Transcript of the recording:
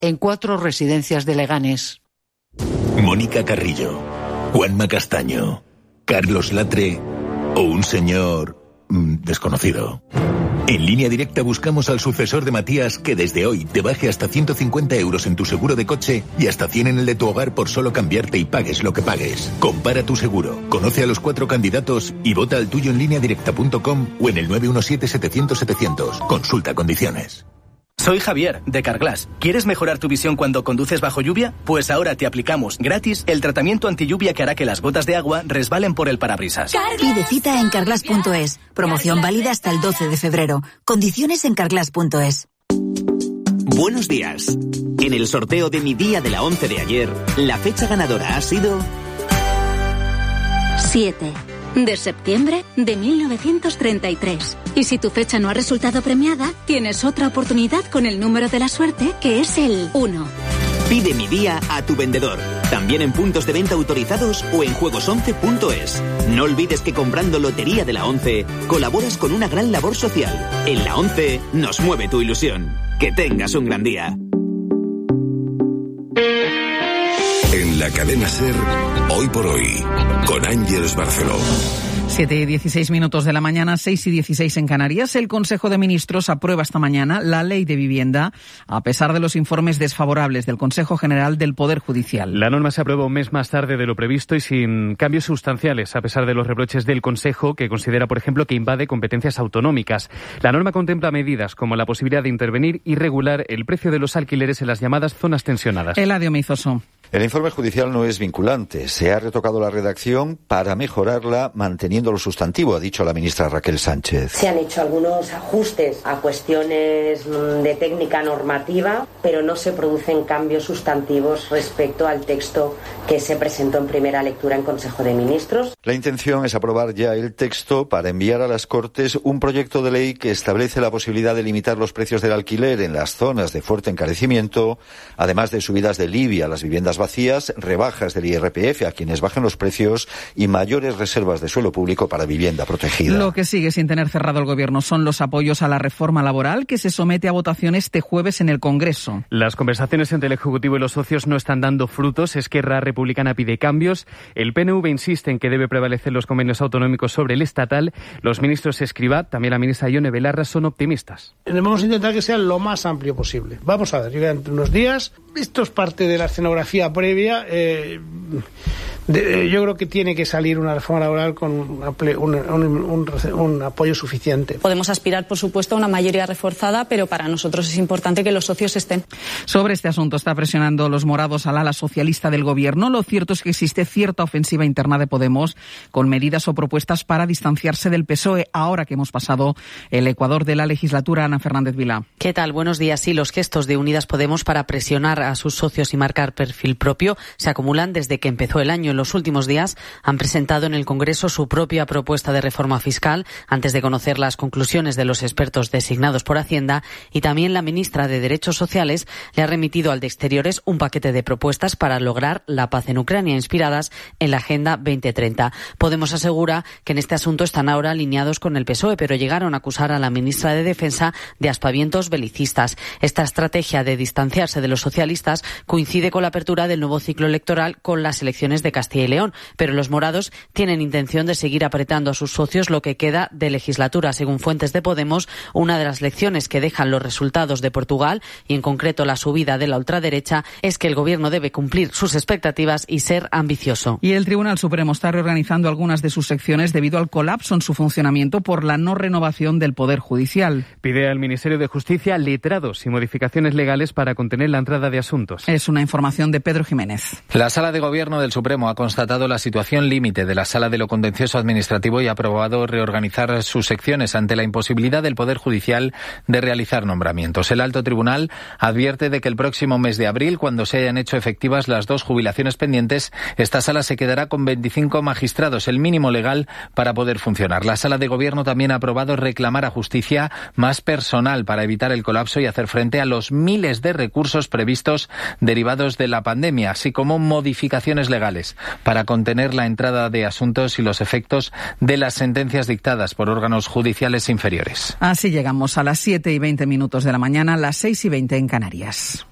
en 4 residencias de Leganés. Mónica Carrillo, Juanma Castaño, Carlos Latre o un señor desconocido. En Línea Directa buscamos al sucesor de Matías que desde hoy te baje hasta 150 euros en tu seguro de coche y hasta 100 en el de tu hogar por solo cambiarte y pagues lo que pagues. Compara tu seguro, conoce a los 4 candidatos y vota al tuyo en lineadirecta.com o en el 917-700-700. Consulta condiciones. Soy Javier, de Carglass. ¿Quieres mejorar tu visión cuando conduces bajo lluvia? Pues ahora te aplicamos gratis el tratamiento antilluvia que hará que las gotas de agua resbalen por el parabrisas. Pide cita en carglass.es. Promoción válida hasta el 12 de febrero. Condiciones en carglass.es. Buenos días. En el sorteo de mi día de la 11 de ayer, la fecha ganadora ha sido 7 de septiembre de 1933. Y si tu fecha no ha resultado premiada, tienes otra oportunidad con el número de la suerte, que es el 1. Pide mi día a tu vendedor. También en puntos de venta autorizados o en juegos11.es. No olvides que comprando Lotería de la 11 colaboras con una gran labor social. En la 11 nos mueve tu ilusión. Que tengas un gran día. En la cadena SER, Hoy por Hoy, con Ángeles Barceló. 7:16 de la mañana, 6:16 en Canarias. El Consejo de Ministros aprueba esta mañana la Ley de Vivienda, a pesar de los informes desfavorables del Consejo General del Poder Judicial. La norma se aprueba un mes más tarde de lo previsto y sin cambios sustanciales, a pesar de los reproches del Consejo, que considera, por ejemplo, que invade competencias autonómicas. La norma contempla medidas como la posibilidad de intervenir y regular el precio de los alquileres en las llamadas zonas tensionadas. Eladio Meizoso. El informe judicial no es vinculante. Se ha retocado la redacción para mejorarla manteniendo lo sustantivo, ha dicho la ministra Raquel Sánchez. Se han hecho algunos ajustes a cuestiones de técnica normativa, pero no se producen cambios sustantivos respecto al texto que se presentó en primera lectura en Consejo de Ministros. La intención es aprobar ya el texto para enviar a las Cortes un proyecto de ley que establece la posibilidad de limitar los precios del alquiler en las zonas de fuerte encarecimiento, además de subidas del IBI a las viviendas vacías, rebajas del IRPF a quienes bajen los precios y mayores reservas de suelo público para vivienda protegida. Lo que sigue sin tener cerrado el Gobierno son los apoyos a la reforma laboral que se somete a votación este jueves en el Congreso. Las conversaciones entre el Ejecutivo y los socios no están dando frutos. Esquerra Republicana pide cambios. El PNV insiste en que debe prevalecer los convenios autonómicos sobre el estatal. Los ministros Escrivá, también la ministra Ione Belarra, son optimistas. Vamos a intentar que sea lo más amplio posible. Vamos a ver, llegan entre unos días. Esto es parte de la escenografía previa. Yo creo que tiene que salir una reforma laboral con un apoyo suficiente. Podemos aspirar, por supuesto, a una mayoría reforzada, pero para nosotros es importante que los socios estén. Sobre este asunto está presionando los morados al ala socialista del Gobierno. Lo cierto es que existe cierta ofensiva interna de Podemos con medidas o propuestas para distanciarse del PSOE, ahora que hemos pasado el Ecuador de la legislatura. Ana Fernández Vilá. ¿Qué tal? Buenos días. Sí, los gestos de Unidas Podemos para presionar a sus socios y marcar perfil propio se acumulan desde que empezó el año. En los últimos días han presentado en el Congreso su propia propuesta de reforma fiscal antes de conocer las conclusiones de los expertos designados por Hacienda, y también la ministra de Derechos Sociales le ha remitido al de Exteriores un paquete de propuestas para lograr la paz en Ucrania inspiradas en la Agenda 2030. Podemos asegura que en este asunto están ahora alineados con el PSOE, pero llegaron a acusar a la ministra de Defensa de aspavientos belicistas. Esta estrategia de distanciarse de los socialistas coincide con la apertura del nuevo ciclo electoral con las elecciones de Castilla y León, pero los morados tienen intención de seguir apretando a sus socios lo que queda de legislatura. Según fuentes de Podemos, una de las lecciones que dejan los resultados de Portugal, y en concreto la subida de la ultraderecha, es que el Gobierno debe cumplir sus expectativas y ser ambicioso. Y el Tribunal Supremo está reorganizando algunas de sus secciones debido al colapso en su funcionamiento por la no renovación del Poder Judicial. Pide al Ministerio de Justicia letrados y modificaciones legales para contener la entrada de asuntos. Es una información de Pedro Jiménez. La Sala de Gobierno del Supremo ha constatado la situación límite de la Sala de lo Contencioso Administrativo y ha aprobado reorganizar sus secciones ante la imposibilidad del Poder Judicial de realizar nombramientos. El Alto Tribunal advierte de que el próximo mes de abril, cuando se hayan hecho efectivas las 2 jubilaciones pendientes, esta sala se quedará con 25 magistrados, el mínimo legal para poder funcionar. La Sala de Gobierno también ha aprobado reclamar a Justicia más personal para evitar el colapso y hacer frente a los miles de recursos previstos derivados de la pandemia, así como modificaciones legales para contener la entrada de asuntos y los efectos de las sentencias dictadas por órganos judiciales inferiores. Así llegamos a las 7:20 de la mañana, las 6:20 en Canarias.